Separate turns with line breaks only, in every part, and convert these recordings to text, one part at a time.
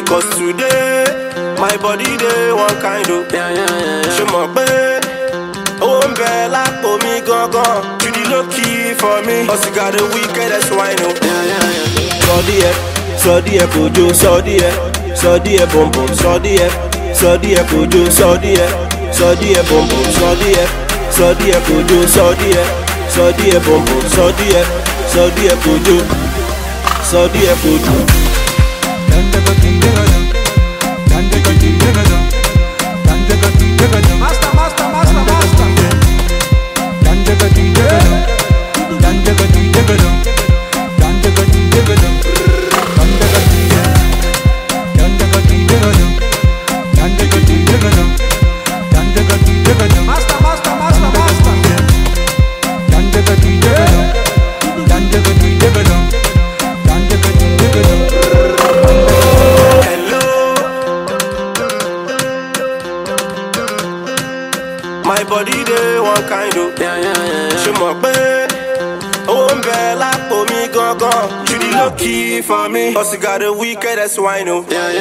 Cause today, my body dey one kind of. Ṣé mọ̀ pé ó ń bẹ lápò mi gangan? You dey low key for me. Cause you got the wickedest wine o. Sọ díẹ̀ kojú, sọ díẹ̀ bọ̀m̀bọ̀m, sọ díẹ̀ kojú, sọ díẹ̀ bọ̀m̀bọ̀m, sọ díẹ̀ kojú, sọ díẹ̀ bọ̀m̀bọ̀m, sọ díẹ̀ kojú, sọ díẹ̀ kojú. My body dey one kind of. Ṣé mọ̀ pé ó ń bẹ lápò mi gangan? You dey low key for me. Cause you got the wickedest wine o.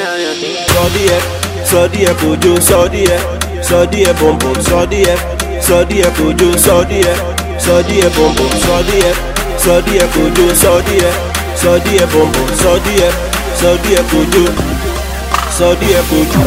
Sọ díẹ̀ kojú, sọ díẹ̀ bọ̀m̀bọ̀m, sọ díẹ̀ kojú, sọ díẹ̀ bọ̀m̀bọ̀m, sọ díẹ̀ kojú, sọ díẹ̀ bọ̀m̀bọ̀m, sọ díẹ̀ kojú, sọ díẹ̀ kojú.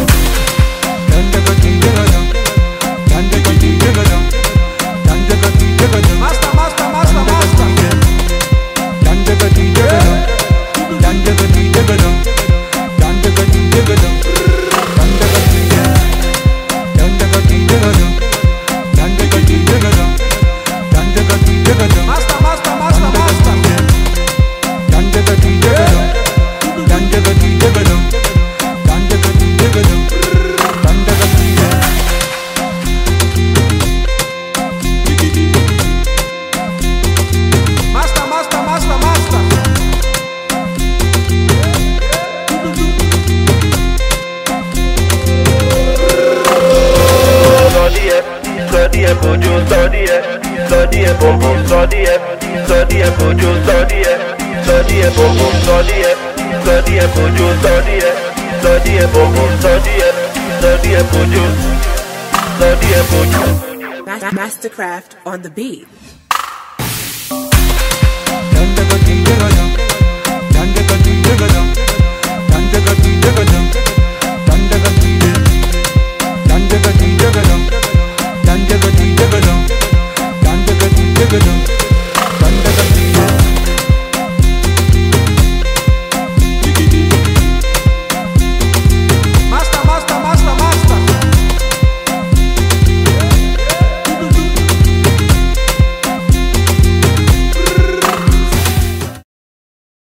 Sọ díẹ̀ bọ̀m̀bọ̀m, sọ díẹ̀ kojú, sọ díẹ̀ bọ̀m̀bọ̀m, sọ díẹ̀ kojú, sọ díẹ̀ bọ̀m̀bọ̀m, sọ díẹ̀ kojú, sọ díẹ̀ kojú.
Mastercraft on the beat.